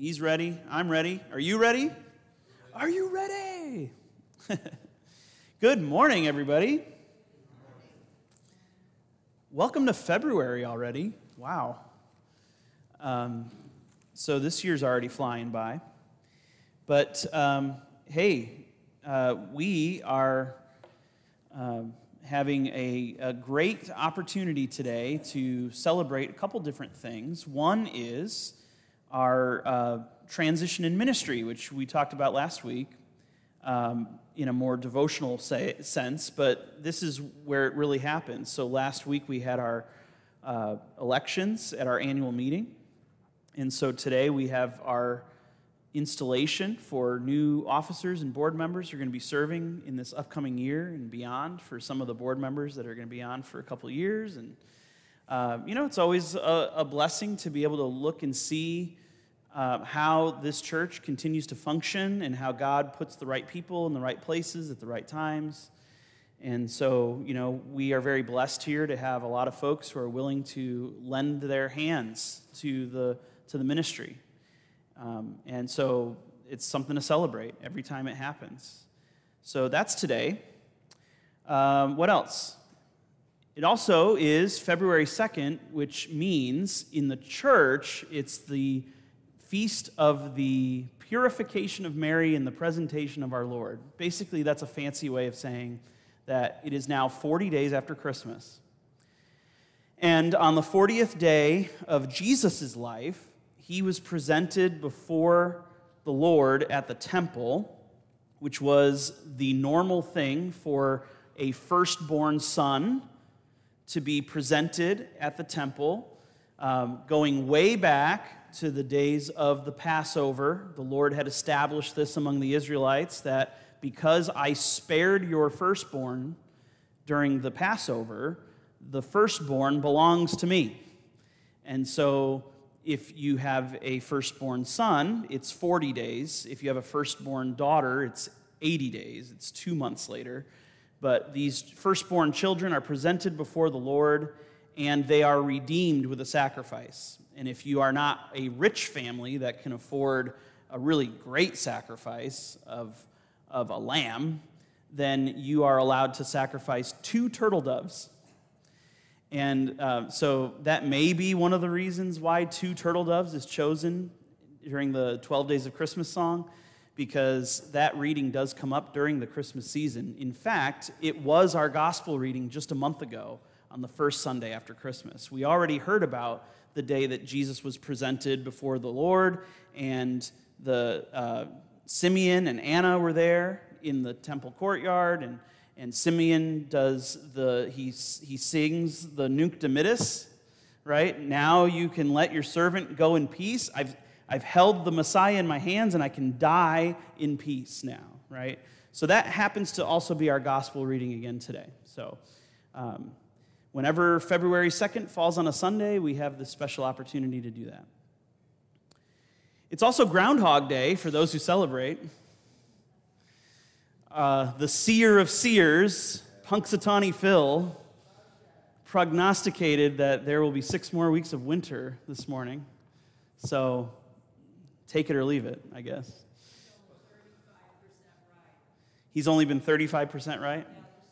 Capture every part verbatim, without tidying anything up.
He's ready. I'm ready. Are you ready? Are you ready? Good morning, everybody. Welcome to February already. Wow. Um, so this year's already flying by. But um, hey, uh, we are uh, having a, a great opportunity today to celebrate a couple different things. One is our uh, transition in ministry, which we talked about last week um, in a more devotional say, sense, but this is where it really happens. So last week we had our uh, elections at our annual meeting, and so today we have our installation for new officers and board members who are going to be serving in this upcoming year and beyond, for some of the board members that are going to be on for a couple of years. And uh, you know, it's always a, a blessing to be able to look and see uh, how this church continues to function and how God puts the right people in the right places at the right times. And so, you know, we are very blessed here to have a lot of folks who are willing to lend their hands to the to the ministry. Um, and so it's something to celebrate every time it happens. So that's today. Um, what else? It also is February second, which means in the church, it's the feast of the purification of Mary and the presentation of our Lord. Basically, that's a fancy way of saying that it is now forty days after Christmas. And on the fortieth day of Jesus' life, he was presented before the Lord at the temple, which was the normal thing for a firstborn son to be presented at the temple, um, going way back to the days of the Passover. The Lord had established this among the Israelites, that because I spared your firstborn during the Passover, the firstborn belongs to me. And so if you have a firstborn son, it's forty days. If you have a firstborn daughter, it's eighty days. It's two months later. But these firstborn children are presented before the Lord, and they are redeemed with a sacrifice. And if you are not a rich family that can afford a really great sacrifice of, of a lamb, then you are allowed to sacrifice two turtle doves. And uh, so that may be one of the reasons why two turtle doves is chosen during the twelve Days of Christmas song, because that reading does come up during the Christmas season. In fact, it was our gospel reading just a month ago on the first Sunday after Christmas. We already heard about the day that Jesus was presented before the Lord, and the uh, Simeon and Anna were there in the temple courtyard, and And Simeon does the, he, he sings the Nunc Dimittis, right? Now you can let your servant go in peace. I've, I've held the Messiah in my hands, and I can die in peace now, right? So that happens to also be our gospel reading again today. So um, whenever February second falls on a Sunday, we have this special opportunity to do that. It's also Groundhog Day for those who celebrate. Uh, the seer of seers, Punxsutawney Phil, prognosticated that there will be six more weeks of winter this morning. So take it or leave it, I guess. He's only been thirty-five percent right?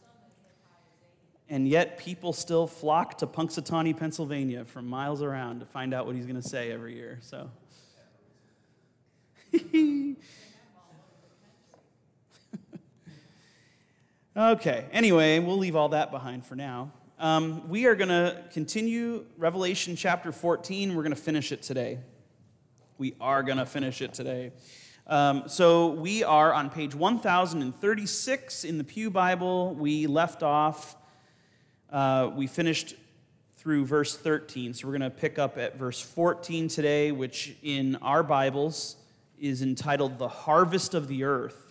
And yet people still flock to Punxsutawney, Pennsylvania from miles around to find out what he's going to say every year. So. Okay, anyway, we'll leave all that behind for now. Um, we are going to continue Revelation chapter fourteen. We're going to finish it today. We are going to finish it today. Um, so we are on page one thousand thirty-six in the Pew Bible. We left off, uh, we finished through verse thirteen. So we're going to pick up at verse fourteen today, which in our Bibles is entitled The Harvest of the Earth.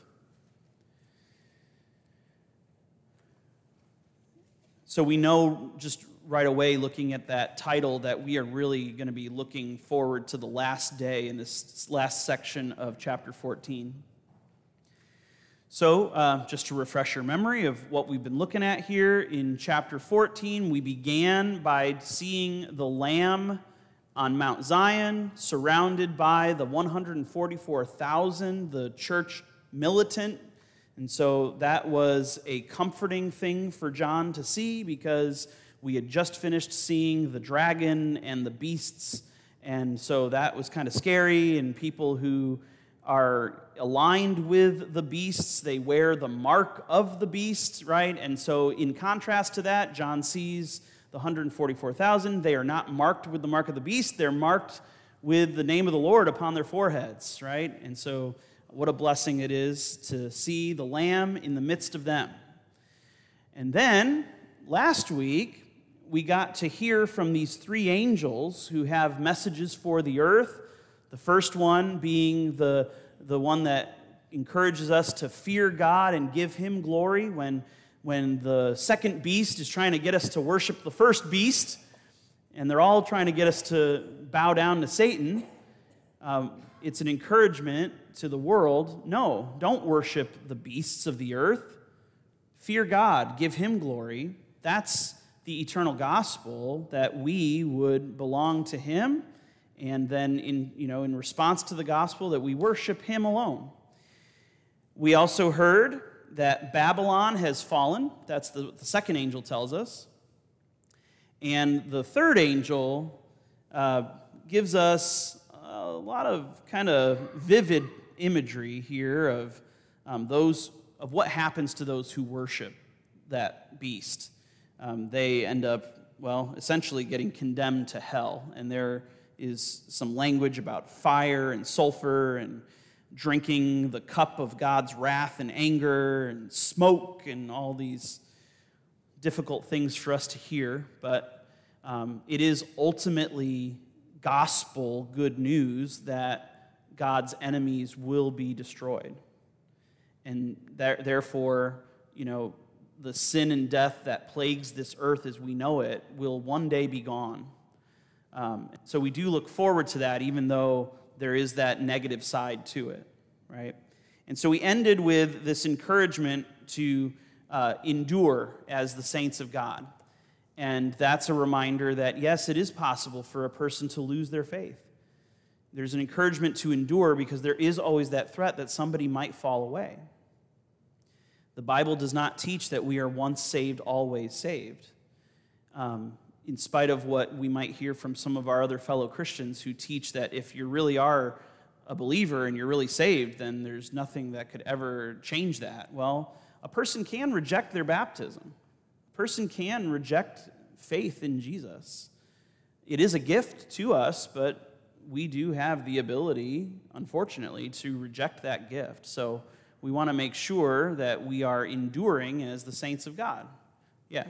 So we know just right away, looking at that title, that we are really going to be looking forward to the last day in this last section of chapter fourteen. So uh, just to refresh your memory of what we've been looking at here, in chapter fourteen, we began by seeing the Lamb on Mount Zion, surrounded by the one hundred forty-four thousand, the church militant. And so that was a comforting thing for John to see, because we had just finished seeing the dragon and the beasts. And so that was kind of scary, and people who are aligned with the beasts, they wear the mark of the beast, right? And so in contrast to that, John sees the one hundred forty-four thousand. They are not marked with the mark of the beast. They're marked with the name of the Lord upon their foreheads, right? And so what a blessing it is to see the Lamb in the midst of them. And then last week, we got to hear from these three angels who have messages for the earth. The first one being the, the one that encourages us to fear God and give him glory when, when the second beast is trying to get us to worship the first beast, and they're all trying to get us to bow down to Satan. Um, it's an encouragement to the world. No, don't worship the beasts of the earth. Fear God, give him glory. That's the eternal gospel, that we would belong to him, and then in, you know, in response to the gospel, that we worship him alone. We also heard that Babylon has fallen. That's the, the second angel tells us. And the third angel uh, gives us a lot of kind of vivid imagery here of um, those of what happens to those who worship that beast. Um, they end up, well, essentially getting condemned to hell. And there is some language about fire and sulfur and drinking the cup of God's wrath and anger and smoke and all these difficult things for us to hear. But um, it is ultimately gospel good news that God's enemies will be destroyed. And there, therefore, you know, the sin and death that plagues this earth as we know it will one day be gone. Um, so we do look forward to that, even though there is that negative side to it, right? And so we ended with this encouragement to uh, endure as the saints of God. And that's a reminder that, yes, it is possible for a person to lose their faith. There's an encouragement to endure because there is always that threat that somebody might fall away. The Bible does not teach that we are once saved, always saved. Um, in spite of what we might hear from some of our other fellow Christians who teach that if you really are a believer and you're really saved, then there's nothing that could ever change that. Well, a person can reject their baptism. A person can reject faith in Jesus. It is a gift to us, but we do have the ability, unfortunately, to reject that gift. So we want to make sure that we are enduring as the saints of God. Yeah.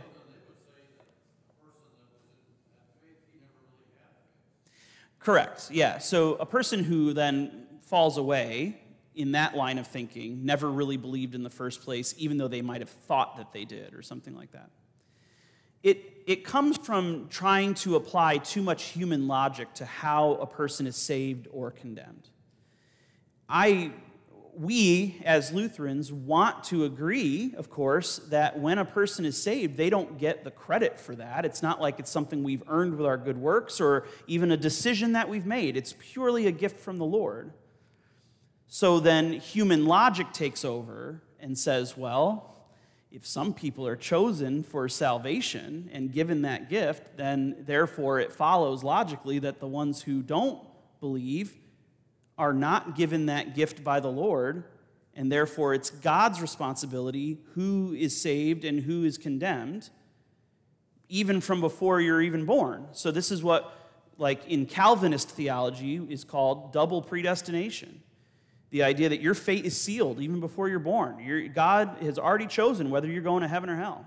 Correct, yeah. So a person who then falls away in that line of thinking never really believed in the first place, even though they might have thought that they did or something like that. It, it comes from trying to apply too much human logic to how a person is saved or condemned. I... We, as Lutherans, want to agree, of course, that when a person is saved, they don't get the credit for that. It's not like it's something we've earned with our good works or even a decision that we've made. It's purely a gift from the Lord. So then human logic takes over and says, well, if some people are chosen for salvation and given that gift, then therefore it follows logically that the ones who don't believe are not given that gift by the Lord, and therefore it's God's responsibility who is saved and who is condemned, even from before you're even born. So this is what, like in Calvinist theology, is called double predestination. The idea that your fate is sealed even before you're born. You're, God has already chosen whether you're going to heaven or hell.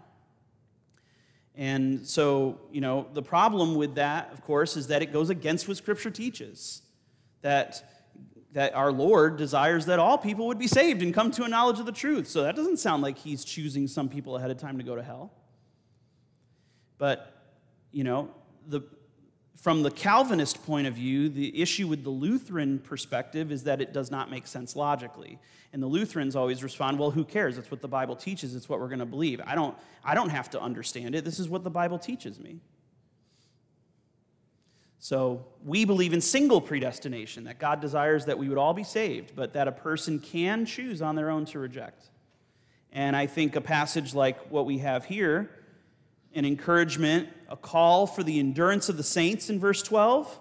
And so, you know, the problem with that, of course, is that it goes against what Scripture teaches, that that our Lord desires that all people would be saved and come to a knowledge of the truth. So that doesn't sound like he's choosing some people ahead of time to go to hell. But, you know, the, from the Calvinist point of view, the issue with the Lutheran perspective is that it does not make sense logically. And the Lutherans always respond, well, who cares? It's what the Bible teaches. It's what we're going to believe. I don't, I don't have to understand it. This is what the Bible teaches me. So we believe in single predestination, that God desires that we would all be saved, but that a person can choose on their own to reject. And I think a passage like what we have here, an encouragement, a call for the endurance of the saints in verse twelve,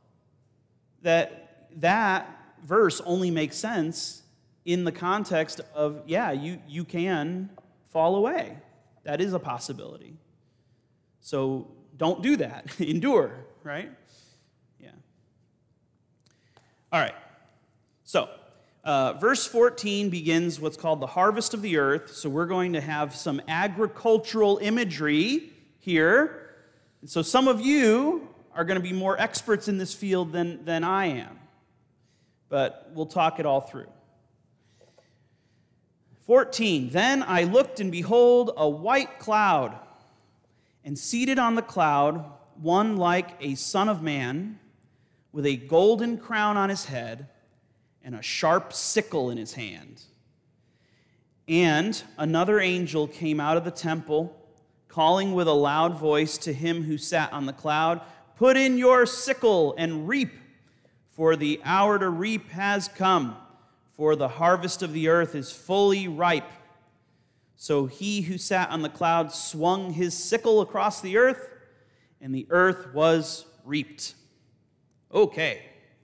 that that verse only makes sense in the context of, yeah, you, you can fall away. That is a possibility. So don't do that. Endure, right? Yeah. All right. So, uh, verse fourteen begins what's called the harvest of the earth. So we're going to have some agricultural imagery here. And so some of you are going to be more experts in this field than, than I am. But we'll talk it all through. fourteen, then I looked, and behold, a white cloud, and seated on the cloud, one like a son of man, with a golden crown on his head, and a sharp sickle in his hand. And another angel came out of the temple, calling with a loud voice to him who sat on the cloud, "Put in your sickle and reap, for the hour to reap has come, for the harvest of the earth is fully ripe." So he who sat on the cloud swung his sickle across the earth, and the earth was reaped. Okay.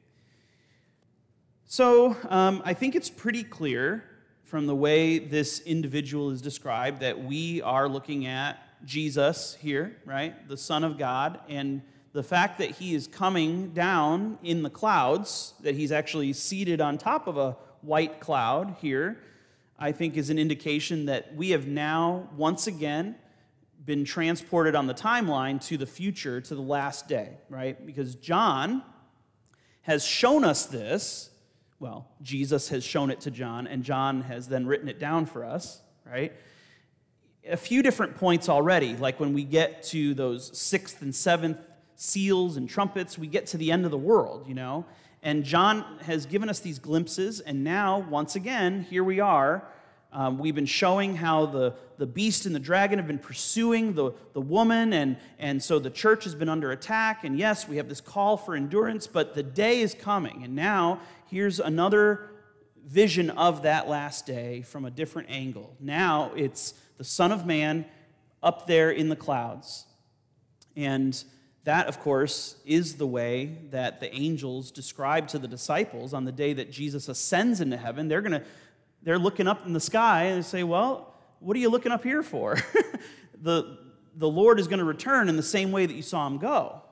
So um, I think it's pretty clear from the way this individual is described that we are looking at Jesus here, right? The Son of God, and the fact that he is coming down in the clouds, that he's actually seated on top of a white cloud here, I think is an indication that we have now, once again, been transported on the timeline to the future, to the last day, right? Because John has shown us this. Well, Jesus has shown it to John, and John has then written it down for us, right? A few different points already, like when we get to those sixth and seventh seals and trumpets, we get to the end of the world, you know? And John has given us these glimpses, and now, once again, here we are. Um, we've been showing how the, the beast and the dragon have been pursuing the, the woman, and, and so the church has been under attack, and yes, we have this call for endurance, but the day is coming, and now here's another vision of that last day from a different angle. Now it's the Son of Man up there in the clouds, and that, of course, is the way that the angels describe to the disciples on the day that Jesus ascends into heaven. They're going to, they're looking up in the sky and they say, "Well, what are you looking up here for?" the, the Lord is going to return in the same way that you saw him go.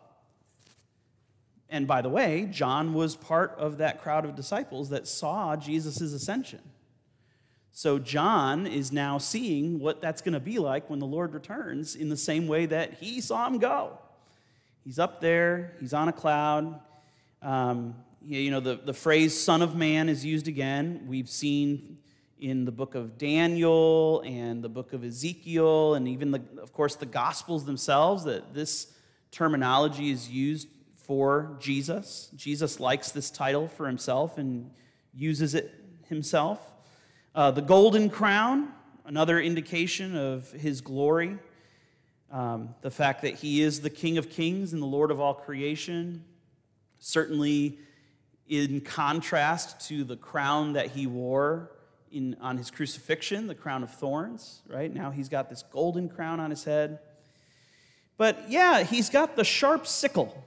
And by the way, John was part of that crowd of disciples that saw Jesus' ascension. So John is now seeing what that's going to be like when the Lord returns in the same way that he saw him go. He's up there. He's on a cloud. Um, you know, the, the phrase "Son of Man" is used again. We've seen in the book of Daniel and the book of Ezekiel and even, the, of course, the Gospels themselves that this terminology is used for Jesus. Jesus likes this title for himself and uses it himself. Uh, the golden crown, another indication of his glory. Um, the fact that he is the King of Kings and the Lord of all creation, certainly in contrast to the crown that he wore in, on his crucifixion, the crown of thorns, right? Now he's got this golden crown on his head. But yeah, he's got the sharp sickle.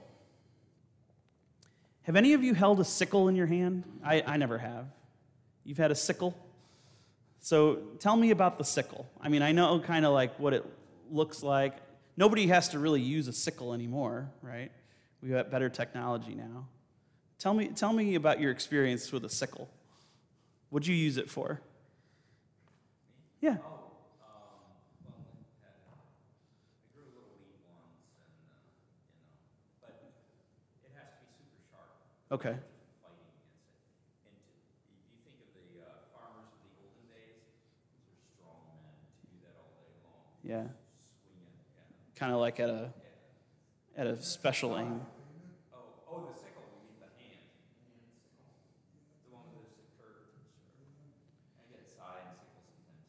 Have any of you held a sickle in your hand? I, I never have. You've had a sickle? So tell me about the sickle. I mean, I know kind of like what it looks like. Nobody has to really use a sickle anymore, right? We've got better technology now. Tell me, tell me about your experience with a sickle. What'd you use it for? Yeah. Oh, um, well, we had, uh, we grew little wheat ones, and uh, you know, but it has to be super sharp. Okay. Just fighting against it. And to, if you think of the uh, farmers of the olden days, these are strong men to do that all day long. Yeah. Swinging, yeah. Kind of like at a at a special aim. Oh, oh, the sickle. We mean the hand. The one with the curve. I get side and sickle sometimes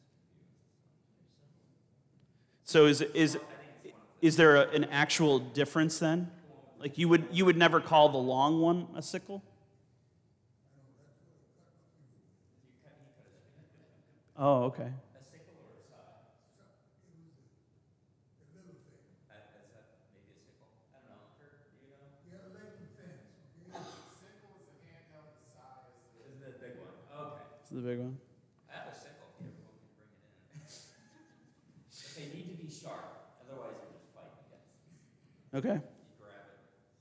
confused. So is is is there a, an actual difference then? Like you would you would never call the long one a sickle? Oh, okay. A sickle or a scythe? That, that's that maybe a sickle? I don't know. Kurt, do you know? This is the big one. Okay. This is the big one. I have a sickle here. We can bring it in. But they need to be sharp. Otherwise, you're just fighting against them. Okay. You grab it.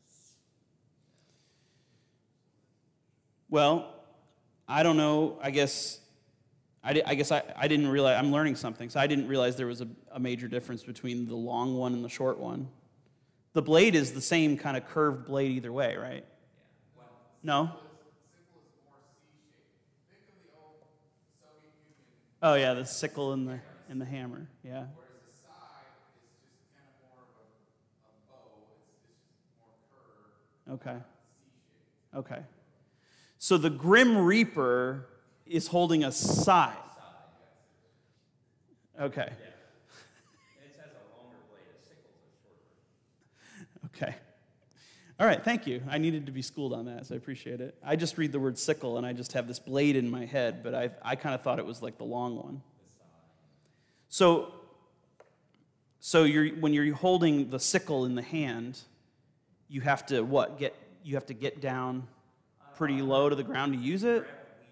Well, I don't know. I guess I, di- I guess I, I didn't realize I'm learning something. So I didn't realize there was a, a major difference between the long one and the short one. The blade is the same kind of curved blade either way, right? Yeah. Well, No? Sickle is more C-shaped. Think of the old Soviet Union, Oh yeah, the sickle and the and the hammer. Yeah. whereas a scythe is just kind of more of a, a bow. It's, it's just more curved, Okay. C-shaped. Okay. So the Grim Reaper is holding a scythe. Okay. yeah. And it has a longer blade. A sickle's a shorter. Okay. All right, thank you. I needed to be schooled on that, so I appreciate it. I just read the word sickle, and I just have this blade in my head, but I, I kind of thought it was like the long one. So, so you're, when you're holding the sickle in the hand, you have to what? Get you have to get down pretty low to the ground to use it?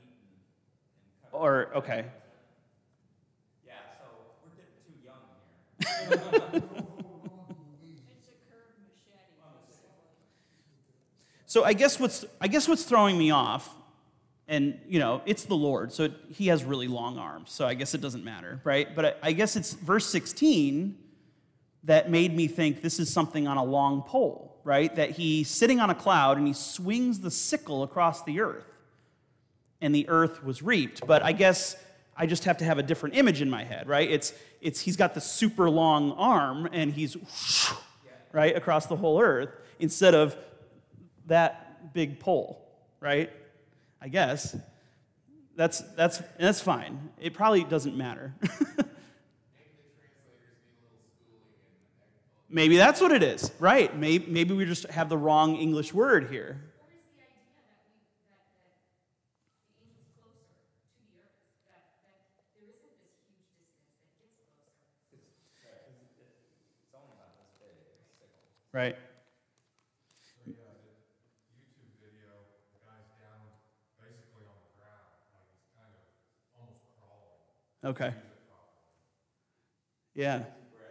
Or, okay. Yeah, so we're getting too young here. It's a curved machete. So I guess what's I guess what's throwing me off, and you know, it's the Lord, so it, he has really long arms, so I guess it doesn't matter, right? But I, I guess it's verse sixteen that made me think this is something on a long pole, right? That he's sitting on a cloud and he swings the sickle across the earth, and the earth was reaped. But I guess I just have to have a different image in my head, right? It's it's he's got the super long arm and he's whoosh, right across the whole earth instead of that big pole, right? I guess that's that's that's fine. It probably doesn't matter. Maybe that's what it is, right? Maybe, maybe we just have the wrong English word here. Or is the idea that we that, that the angel's closer to the earth, that, that there isn't this huge distance that gets closer? It's, it's only about this big. It's a sickle. Right. So yeah, the YouTube video, the guy's down basically on the ground, like he's kind of almost crawling. Okay. Use it properly. Yeah.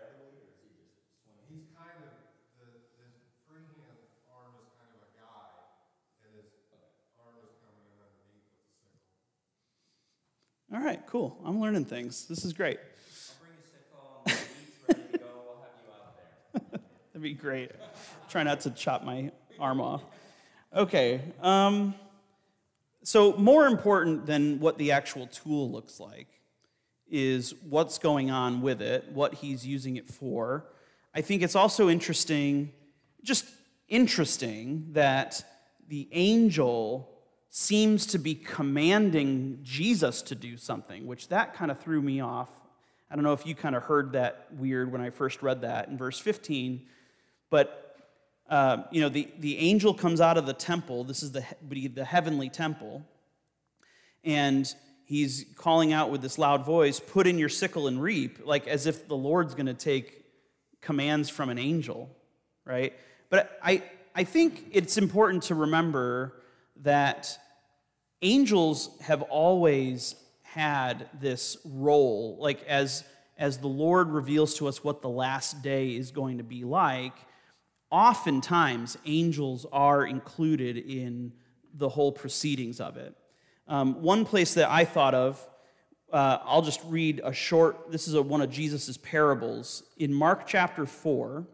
He's kind of, the, his freehand arm is kind of a guide, and his arm is coming in underneath with the sickle. All right, cool. I'm learning things. This is great. I'll bring a sickle. When the meat's ready to go, we'll have you out there. That'd be great. Try not to chop my arm off. Okay. Um, so more important than what the actual tool looks like is what's going on with it, what he's using it for. I think it's also interesting, just interesting, that the angel seems to be commanding Jesus to do something, which that kind of threw me off. I don't know if you kind of heard that weird when I first read that in verse fifteen, but uh, you know, the, the angel comes out of the temple. This is the, the heavenly temple, and he's calling out with this loud voice, "Put in your sickle and reap," like as if the Lord's going to take commands from an angel, right? But I, I think it's important to remember that angels have always had this role, like as, as the Lord reveals to us what the last day is going to be like, oftentimes angels are included in the whole proceedings of it. Um, one place that I thought of, Uh, I'll just read a short, this is a, one of Jesus' parables. In Mark chapter four,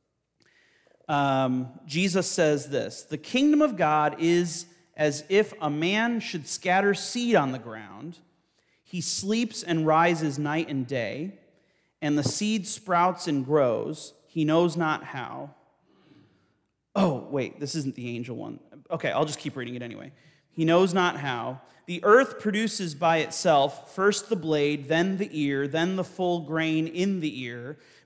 um, Jesus says this: "The kingdom of God is as if a man should scatter seed on the ground. He sleeps and rises night and day, and the seed sprouts and grows. He knows not how." Oh, wait, this isn't the angel one. Okay, I'll just keep reading it anyway. He knows not how. "The earth produces by itself first the blade, then the ear, then the full grain in the ear.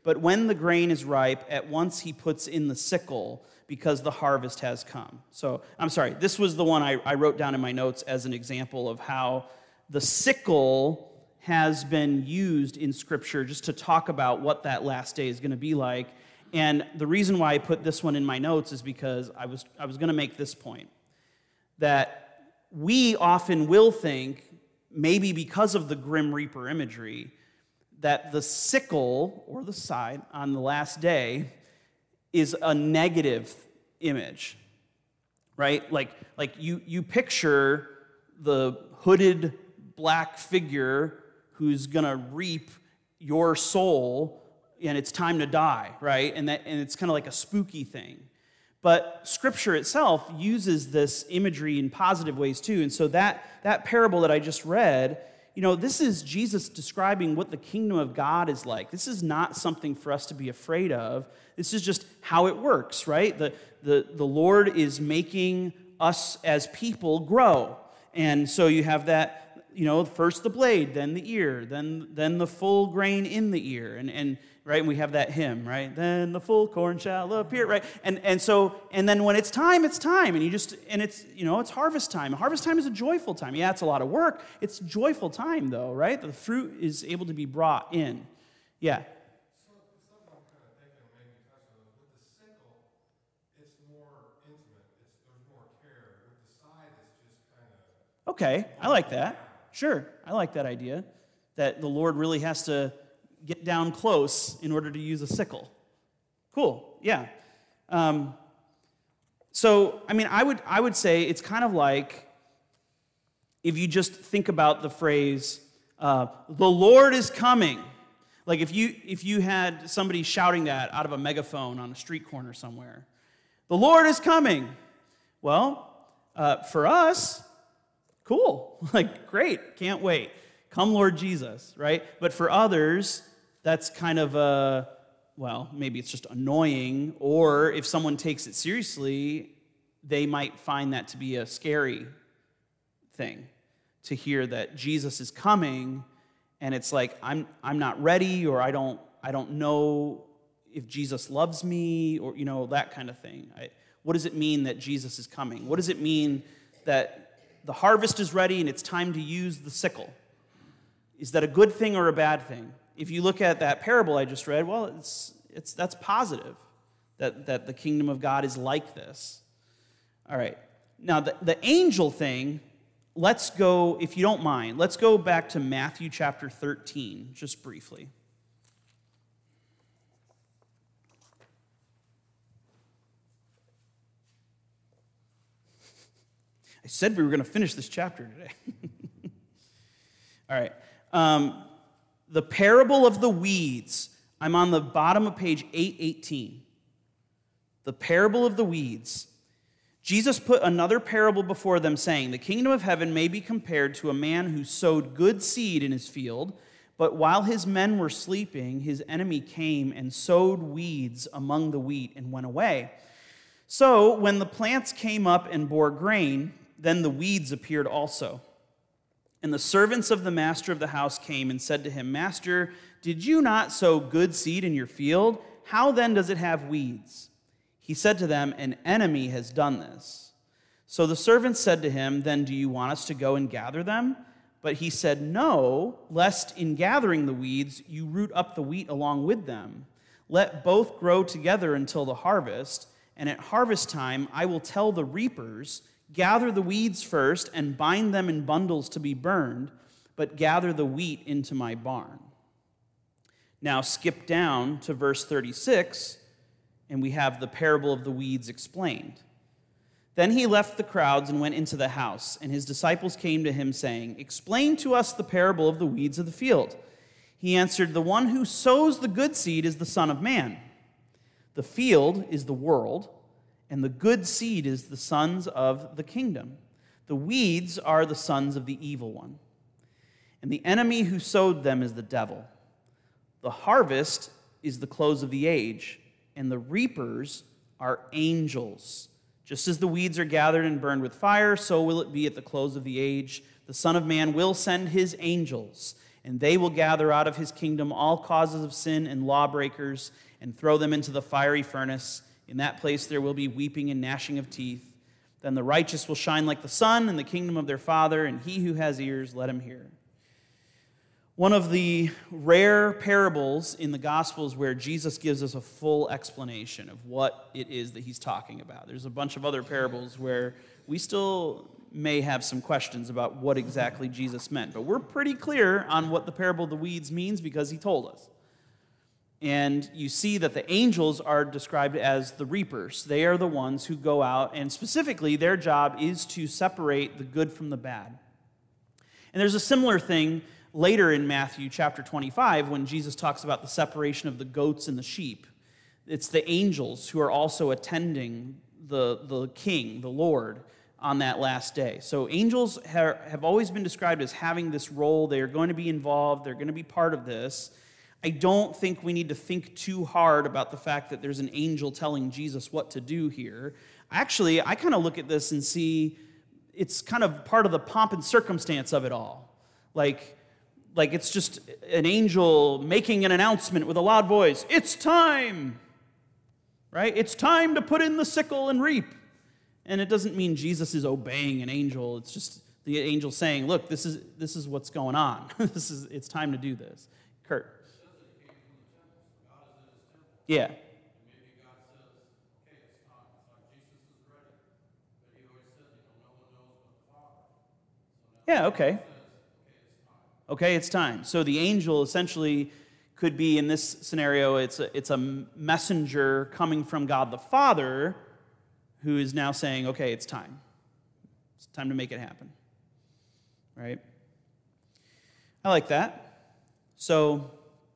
But when the grain is ripe, at once he puts in the sickle, because the harvest has come. So, I'm sorry, this was the one I, I wrote down in my notes as an example of how the sickle has been used in Scripture just to talk about what that last day is going to be like. And the reason why I put this one in my notes is because I was, I was going to make this point, that we often will think, maybe because of the Grim Reaper imagery, that the sickle, or the side, on the last day is a negative image, right? Like, like you, you picture the hooded black figure who's going to reap your soul, and it's time to die, right? And, that, and it's kind of like a spooky thing. But Scripture itself uses this imagery in positive ways too. And so that, that parable that I just read, you know, this is Jesus describing what the kingdom of God is like. This is not something for us to be afraid of. This is just how it works, right? The, the, the Lord is making us as people grow. And so you have that, you know, first the blade, then the ear, then, then the full grain in the ear. And, and right, and we have that hymn, right? Then the full corn shall appear, right? And and so, and then when it's time, it's time. And you just, and it's, you know, it's harvest time. Harvest time is a joyful time. Yeah, it's a lot of work. It's joyful time, though, right? The fruit is able to be brought in. Yeah. So, something I'm kind of thinking, maybe touching on, with the sickle, it's more intimate. It's, there's more care. With the side, it's just kind of... Okay, I like that. Sure, I like that idea, that the Lord really has to get down close in order to use a sickle. Cool, yeah. Um, so, I mean, I would I would say it's kind of like if you just think about the phrase, uh, the Lord is coming. Like if you if you had somebody shouting that out of a megaphone on a street corner somewhere, the Lord is coming. Well, uh, for us, cool, like great, can't wait. Come, Lord Jesus, right? But for others, that's kind of a, well, maybe it's just annoying, or if someone takes it seriously, they might find that to be a scary thing, to hear that Jesus is coming, and it's like, I'm I'm not ready, or I don't I don't know if Jesus loves me, or, you know, that kind of thing. I, what does it mean that Jesus is coming? What does it mean that the harvest is ready and it's time to use the sickle? Is that a good thing or a bad thing? If you look at that parable I just read, well, it's it's that's positive, that, that the kingdom of God is like this. All right. Now, the, the angel thing, let's go, if you don't mind, let's go back to Matthew chapter thirteen, just briefly. I said we were going to finish this chapter today. All right. Um, the parable of the weeds. I'm on the bottom of page eight eighteen. The parable of the weeds. Jesus put another parable before them, saying, the kingdom of heaven may be compared to a man who sowed good seed in his field, but while his men were sleeping, his enemy came and sowed weeds among the wheat and went away. So when the plants came up and bore grain, then the weeds appeared also. And the servants of the master of the house came and said to him, Master, did you not sow good seed in your field? How then does it have weeds? He said to them, An enemy has done this. So the servants said to him, Then do you want us to go and gather them? But he said, No, lest in gathering the weeds you root up the wheat along with them. Let both grow together until the harvest, and at harvest time I will tell the reapers, Gather the weeds first and bind them in bundles to be burned, but gather the wheat into my barn. Now skip down to verse thirty-six, and we have the parable of the weeds explained. Then he left the crowds and went into the house, and his disciples came to him, saying, Explain to us the parable of the weeds of the field. He answered, The one who sows the good seed is the Son of Man. The field is the world, and the good seed is the sons of the kingdom. The weeds are the sons of the evil one. And the enemy who sowed them is the devil. The harvest is the close of the age, and the reapers are angels. Just as the weeds are gathered and burned with fire, so will it be at the close of the age. The Son of Man will send his angels, and they will gather out of his kingdom all causes of sin and lawbreakers and throw them into the fiery furnace. In that place there will be weeping and gnashing of teeth. Then the righteous will shine like the sun in the kingdom of their Father, and he who has ears, let him hear. One of the rare parables in the Gospels where Jesus gives us a full explanation of what it is that he's talking about. There's a bunch of other parables where we still may have some questions about what exactly Jesus meant, but we're pretty clear on what the parable of the weeds means because he told us. And you see that the angels are described as the reapers. They are the ones who go out, and specifically their job is to separate the good from the bad. And there's a similar thing later in Matthew chapter twenty-five when Jesus talks about the separation of the goats and the sheep. It's the angels who are also attending the, the king, the Lord, on that last day. So angels ha- have always been described as having this role. They are going to be involved. They're going to be part of this. I don't think we need to think too hard about the fact that there's an angel telling Jesus what to do here. Actually, I kind of look at this and see it's kind of part of the pomp and circumstance of it all. Like, like it's just an angel making an announcement with a loud voice. It's time, right? It's time to put in the sickle and reap. And it doesn't mean Jesus is obeying an angel. It's just the angel saying, look, this is this is what's going on. This is it's time to do this. Kurt. Yeah. Maybe God says, okay, it's time. It's like Jesus is ready. But he always said, you know, no one knows but the Father. So now Yeah, okay. God says, okay, it's time. Okay, it's time. So the angel essentially could be, in this scenario, it's a, it's a messenger coming from God the Father who is now saying, okay, it's time. It's time to make it happen. Right? I like that. So,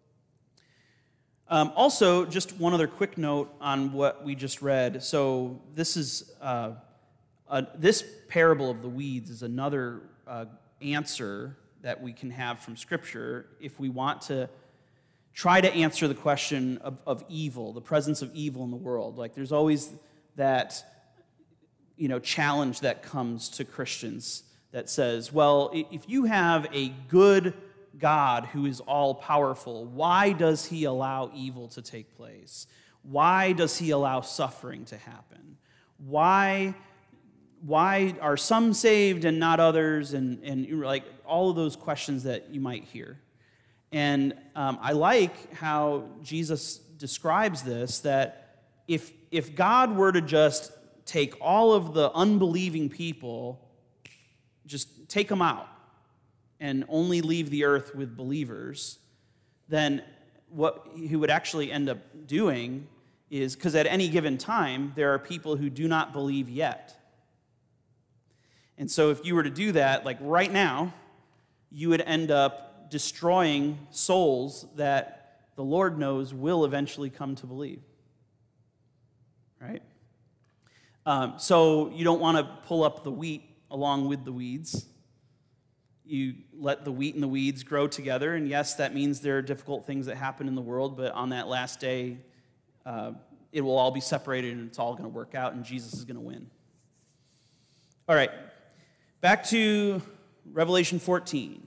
um, also, just one other quick note on what we just read. So this is, uh, uh, this parable of the weeds is another uh, answer that we can have from Scripture if we want to try to answer the question of, of evil, the presence of evil in the world. Like there's always that, you know, challenge that comes to Christians that says, well, if you have a good God who is all-powerful, why does he allow evil to take place? Why does he allow suffering to happen? Why, why are some saved and not others? And, and like all of those questions that you might hear. And um, I like how Jesus describes this, that if, if God were to just take all of the unbelieving people, just take them out, and only leave the earth with believers, then what he would actually end up doing is, because at any given time, there are people who do not believe yet. And so if you were to do that, like right now, you would end up destroying souls that the Lord knows will eventually come to believe. Right? Um, so you don't want to pull up the wheat along with the weeds. You let the wheat and the weeds grow together, and yes, that means there are difficult things that happen in the world, but on that last day, uh, it will all be separated, and it's all going to work out, and Jesus is going to win. All right, back to Revelation fourteen.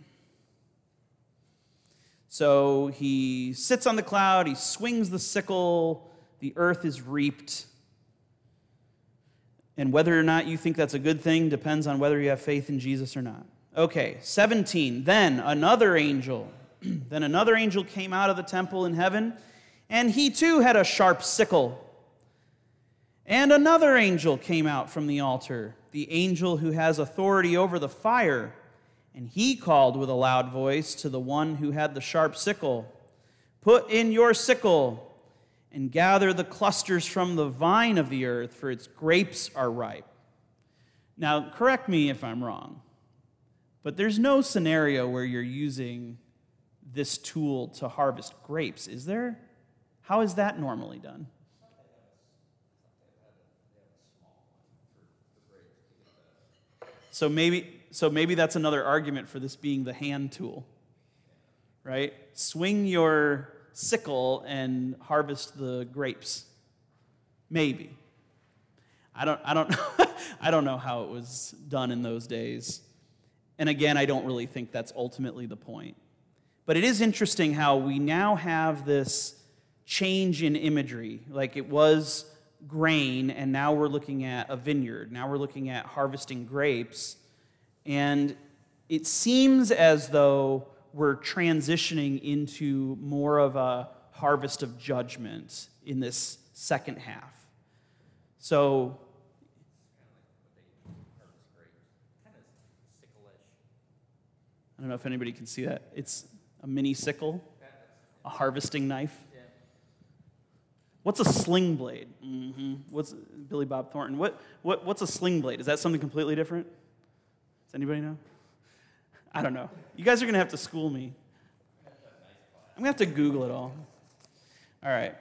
So he sits on the cloud, he swings the sickle, the earth is reaped, and whether or not you think that's a good thing depends on whether you have faith in Jesus or not. Okay, seventeen. Then another angel, then another angel came out of the temple in heaven, and he too had a sharp sickle. And another angel came out from the altar, the angel who has authority over the fire, and he called with a loud voice to the one who had the sharp sickle, "Put in your sickle and gather the clusters from the vine of the earth, for its grapes are ripe." Now, correct me if I'm wrong, but there's no scenario where you're using this tool to harvest grapes, is there? How is that normally done? So maybe, so maybe that's another argument for this being the hand tool, right? Swing your sickle and harvest the grapes. Maybe. I don't, I don't, I don't know how it was done in those days. And again, I don't really think that's ultimately the point. But it is interesting how we now have this change in imagery. Like it was grain, and now we're looking at a vineyard. Now we're looking at harvesting grapes. And it seems as though we're transitioning into more of a harvest of judgment in this second half. So, I don't know if anybody can see that. It's a mini sickle, a harvesting knife. What's a sling blade? Mm-hmm. What's Billy Bob Thornton? What, what what's a sling blade? Is that something completely different? Does anybody know? I don't know. You guys are going to have to school me. I'm going to have to Google it all. All right.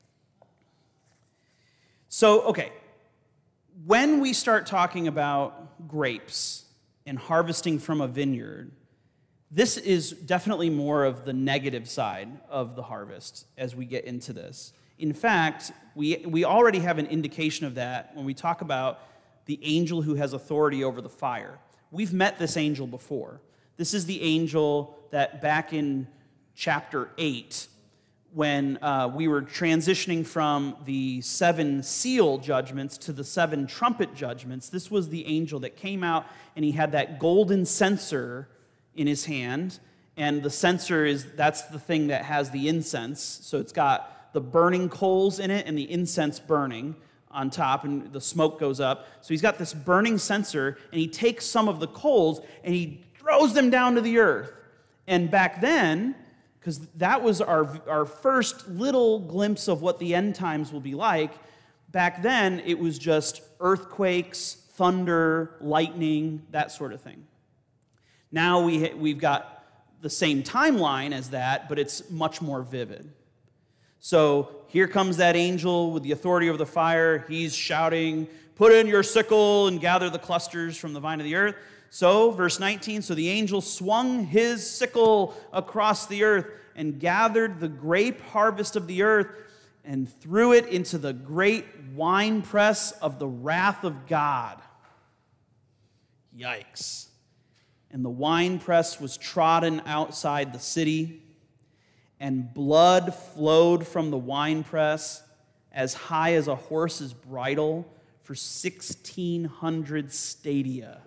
So, okay. When we start talking about grapes and harvesting from a vineyard, this is definitely more of the negative side of the harvest as we get into this. In fact, we, we already have an indication of that when we talk about the angel who has authority over the fire. We've met this angel before. This is the angel that back in chapter eight, when uh, we were transitioning from the seven seal judgments to the seven trumpet judgments, this was the angel that came out and he had that golden censer in his hand. And the censer is, that's the thing that has the incense. So it's got the burning coals in it and the incense burning on top, and the smoke goes up. So he's got this burning censer, and he takes some of the coals and he throws them down to the earth. And back then, because that was our, our first little glimpse of what the end times will be like, back then it was just earthquakes, thunder, lightning, that sort of thing. Now we, we've got the same timeline as that, but it's much more vivid. So here comes that angel with the authority over the fire. He's shouting, "Put in your sickle and gather the clusters from the vine of the earth." So, verse nineteen, so the angel swung his sickle across the earth and gathered the grape harvest of the earth and threw it into the great winepress of the wrath of God. Yikes. And the winepress was trodden outside the city, and blood flowed from the winepress as high as a horse's bridle for sixteen hundred stadia.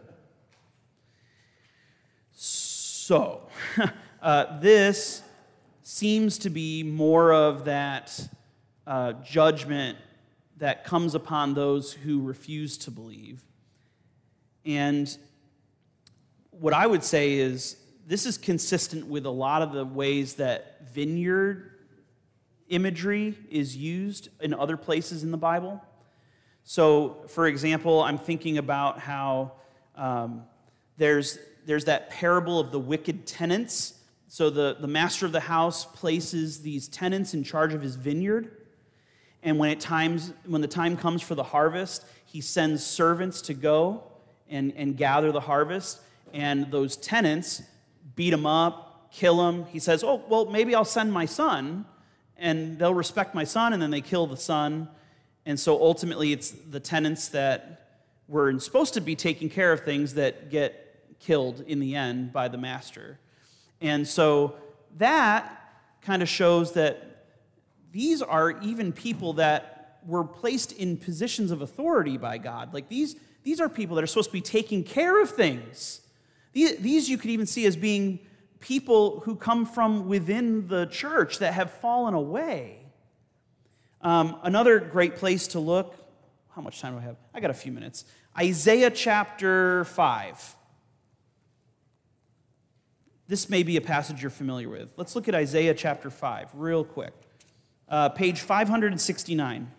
So, uh, this seems to be more of that uh, judgment that comes upon those who refuse to believe. And what I would say is this is consistent with a lot of the ways that vineyard imagery is used in other places in the Bible. So, for example, I'm thinking about how um, there's there's that parable of the wicked tenants. So the, the master of the house places these tenants in charge of his vineyard. And when it times when the time comes for the harvest, he sends servants to go and, and gather the harvest. And those tenants beat him up, kill him. He says, oh, well, maybe I'll send my son, and they'll respect my son, and then they kill the son. And so ultimately it's the tenants that were supposed to be taking care of things that get killed in the end by the master. And so that kind of shows that these are even people that were placed in positions of authority by God. Like these, these are people that are supposed to be taking care of things. These, these you could even see as being people who come from within the church that have fallen away. Um, another great place to look, how much time do I have? I got a few minutes. Isaiah chapter five. This may be a passage you're familiar with. Let's look at Isaiah chapter five real quick. Uh, page five hundred sixty-nine.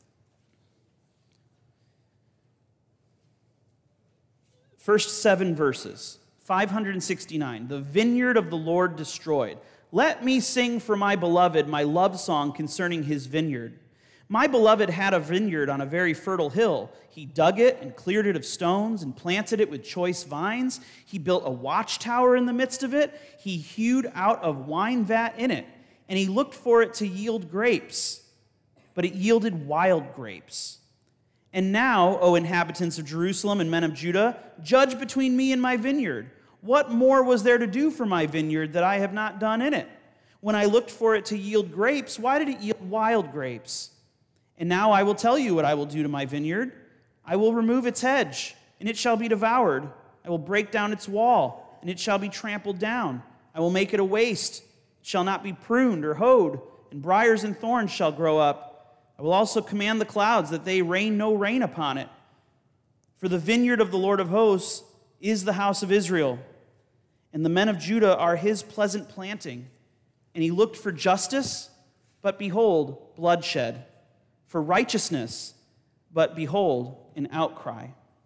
First seven verses. five hundred sixty-nine. The vineyard of the Lord destroyed. Let me sing for my beloved my love song concerning his vineyard. My beloved had a vineyard on a very fertile hill. He dug it and cleared it of stones and planted it with choice vines. He built a watchtower in the midst of it. He hewed out a wine vat in it, and he looked for it to yield grapes, but it yielded wild grapes. And now, O inhabitants of Jerusalem and men of Judah, judge between me and my vineyard. What more was there to do for my vineyard that I have not done in it? When I looked for it to yield grapes, why did it yield wild grapes? And now I will tell you what I will do to my vineyard. I will remove its hedge, and it shall be devoured. I will break down its wall, and it shall be trampled down. I will make it a waste. It shall not be pruned or hoed, and briars and thorns shall grow up. I will also command the clouds that they rain no rain upon it. For the vineyard of the Lord of hosts is the house of Israel, and the men of Judah are his pleasant planting. And he looked for justice, but behold, bloodshed, for righteousness, but behold, an outcry.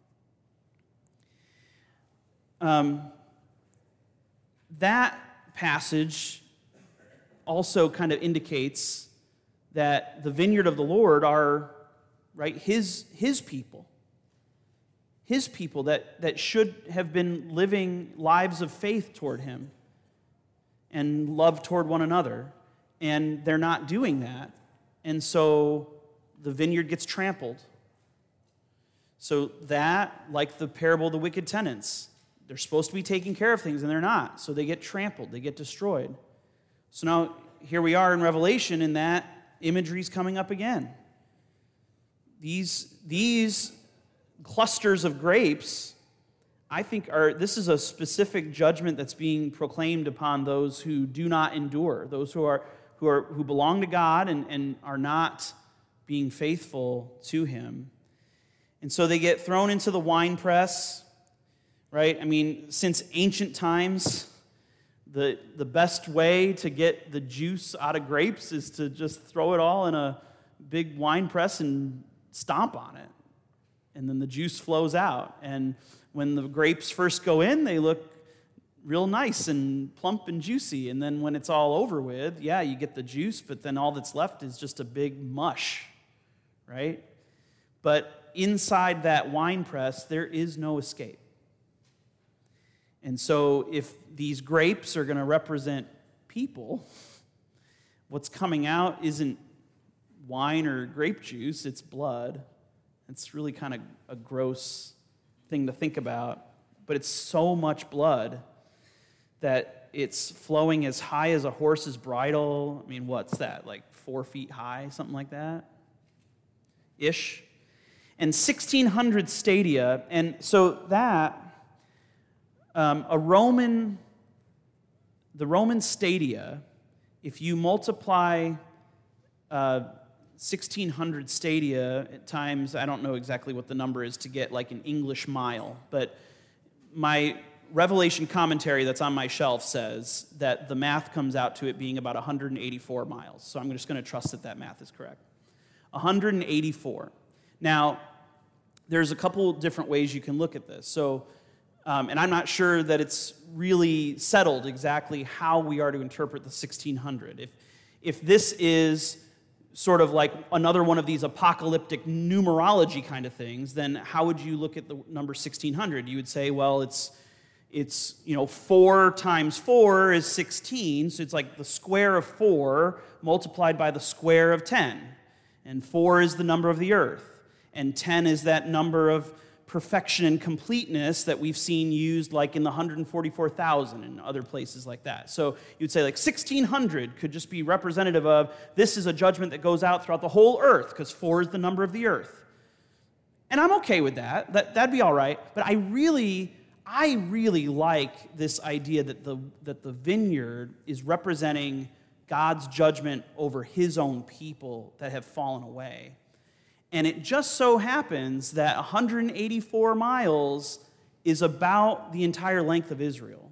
Um, that passage also kind of indicates that the vineyard of the Lord are, right, his, his people. His people that, that should have been living lives of faith toward him and love toward one another. And they're not doing that. And so the vineyard gets trampled. So that, like the parable of the wicked tenants, they're supposed to be taking care of things and they're not. So they get trampled, they get destroyed. So now here we are in Revelation, and that imagery is coming up again. These, these clusters of grapes, I think, are this is a specific judgment that's being proclaimed upon those who do not endure, those who are who are who belong to God and, and are not being faithful to him. And so they get thrown into the winepress, right? I mean, since ancient times, the the best way to get the juice out of grapes is to just throw it all in a big wine press and stomp on it. And then the juice flows out. And when the grapes first go in, they look real nice and plump and juicy. And then when it's all over with, yeah, you get the juice, but then all that's left is just a big mush, right? But inside that wine press, there is no escape. And so if these grapes are going to represent people, what's coming out isn't wine or grape juice, it's blood. It's really kind of a gross thing to think about, but it's so much blood that it's flowing as high as a horse's bridle. I mean, what's that, like four feet high, something like that? Ish. And sixteen hundred stadia, and so that, um, a Roman, the Roman stadia, if you multiply uh, sixteen hundred stadia at times, I don't know exactly what the number is to get like an English mile, but my Revelation commentary that's on my shelf says that the math comes out to it being about one hundred eighty-four miles. So I'm just going to trust that that math is correct. one hundred eighty-four. Now, there's a couple different ways you can look at this. So, um, and I'm not sure that it's really settled exactly how we are to interpret the sixteen hundred. If, if this is sort of like another one of these apocalyptic numerology kind of things, then how would you look at the number sixteen hundred? You would say, well, it's, it's you know, four times four is sixteen, so it's like the square of four multiplied by the square of ten. And four is the number of the earth, and ten is that number of perfection and completeness that we've seen used like in the one hundred forty-four thousand and other places like that. So you'd say like sixteen hundred could just be representative of this is a judgment that goes out throughout the whole earth because four is the number of the earth. And I'm okay with that. that that'd be all right. But I really, I really like this idea that the, that the vineyard is representing God's judgment over his own people that have fallen away. And it just so happens that one hundred eighty-four miles is about the entire length of Israel.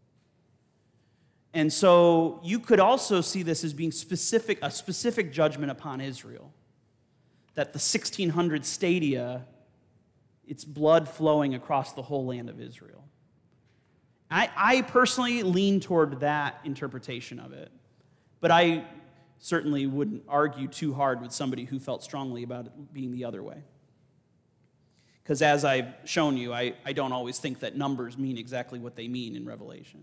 And so you could also see this as being specific, a specific judgment upon Israel. That the sixteen hundred stadia, it's blood flowing across the whole land of Israel. I, I personally lean toward that interpretation of it. But I certainly wouldn't argue too hard with somebody who felt strongly about it being the other way. Because as I've shown you, I, I don't always think that numbers mean exactly what they mean in Revelation.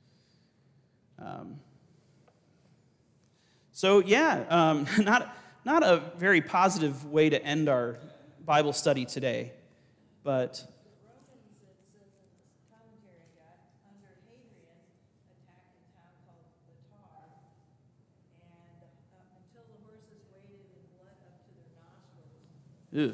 Um, so yeah, um, not, not a very positive way to end our Bible study today, but... Romans, it says in this commentary I got, Ooh.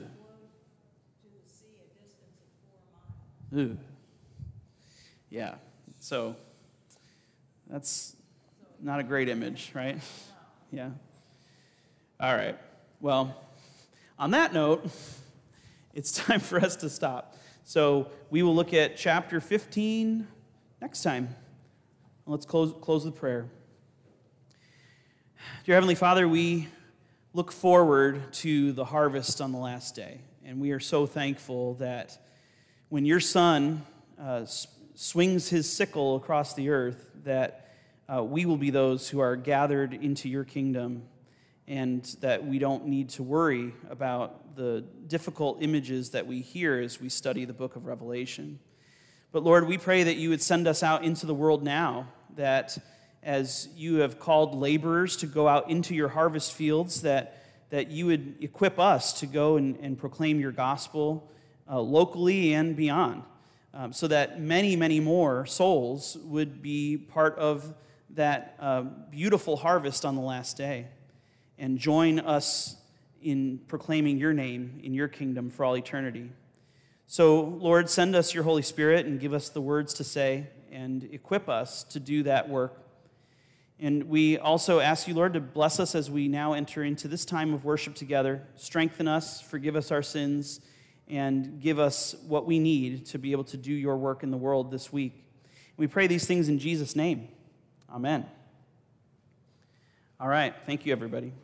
Ooh. Yeah. So that's not a great image, right? Yeah. All right. Well, on that note, it's time for us to stop. So we will look at chapter fifteen next time. Let's close, close with prayer. Dear Heavenly Father, we look forward to the harvest on the last day. And we are so thankful that when your Son uh, swings his sickle across the earth, that uh, we will be those who are gathered into your kingdom, and that we don't need to worry about the difficult images that we hear as we study the book of Revelation. But Lord, we pray that you would send us out into the world now, that as you have called laborers to go out into your harvest fields, that, that you would equip us to go and, and proclaim your gospel uh, locally and beyond, um, so that many, many more souls would be part of that uh, beautiful harvest on the last day and join us in proclaiming your name in your kingdom for all eternity. So, Lord, send us your Holy Spirit and give us the words to say and equip us to do that work. And we also ask you, Lord, to bless us as we now enter into this time of worship together. Strengthen us, forgive us our sins, and give us what we need to be able to do your work in the world this week. We pray these things in Jesus' name. Amen. All right. Thank you, everybody.